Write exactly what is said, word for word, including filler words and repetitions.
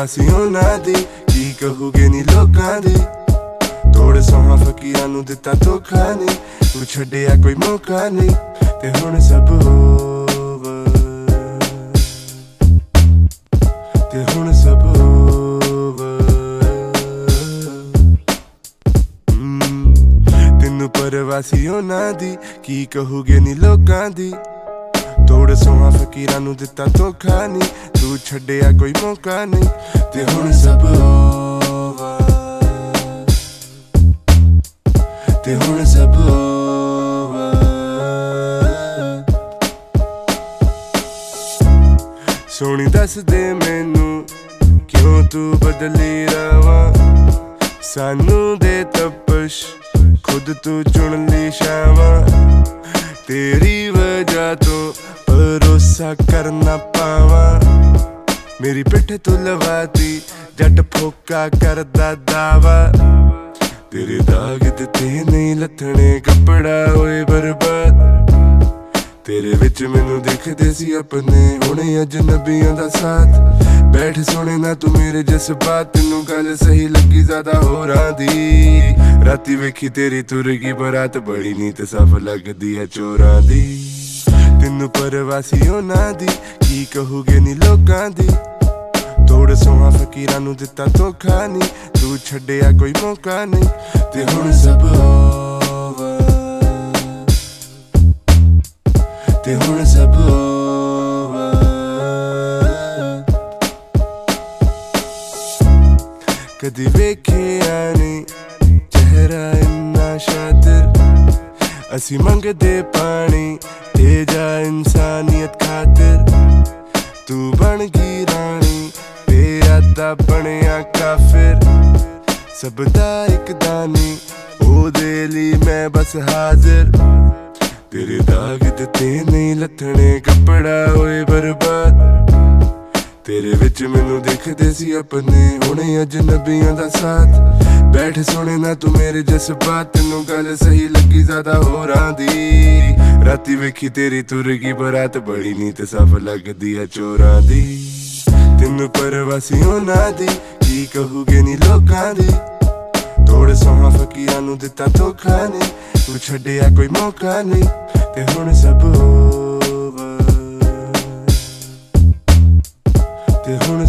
परवासी उन्हां दी की कहूगे नी लोकां दी। तोड़ सोहां फकीरां नूं दिता धोखा नी, तू छड्डिया कोई मौका नी ते हुण सब ओवर, ते हुण सब परवासी उन्हां दी की कहूगे नी लोकां दी। तोड़ सोहां फकीरां नूं दिता धोखा नी, तू छड्डिया कोई मौका नी ते हुण सब ओवर, ते हुण सब ओवर। सोहणी दस दे मैनू क्यों तू बदली रवां, सानू दे तपश खुद तू चुन ली शावां। तेरी वजह तो भरोसा करना पावां, मेरी पिठ तू लवाती जट फोका करदा दावा। तेरे दाग दिते नहीं लथणे कपड़ा होए बर्बाद, तेरे विच मैनू दिखदे सी अपने हुणे अजनबियां दा साथ। बैठ सोने ना तू मेरे जज्बात, तेनू गल सही लगी ज्यादा होरां दी। राती वेखी तेरी तुरगी बरात, बड़ी नीत साफ लगदी है चोरां दी। तेनू परवासी उन्हां दी की कहूगे नी लोकां दी। तोड़ सोहां फकीरां नूं दिता धोखा नी, तू छड्डिया कोई मौका नी ते हुण सब ओवर, ते हुण सब ओवर। कदी वेखिया नी चेहरा इन्ना शातिर, असी मंगदे पानी दे जा इंसानियत खातिर। तू बन गई रानी ते आदा बनिया काफिर, सब दा इक दानी ओदे लई मैं बस हाजिर। तेरे दाग दिते नहीं लथणे कपड़ा होए बर्बाद, तेरे विच मैनू दिखदे सी अपने हुणे अजनबियां दा साथ। बैठ सोने ना तू मेरे जज्बात, तेनू गल सही लगी ज्यादा होरां दी। राती वेखी तेरी तुरगी बरात, बड़ी नीत साफ लगदी है चोरां दी। तेनू परवासी उन्हां दी की कहूगे नी लोकां दी। तोड़ सोहां फकीरां नूं दिता धोखा नी, तू छड्डिया कोई मौका नी ते हुण सब ओवर, ते हुण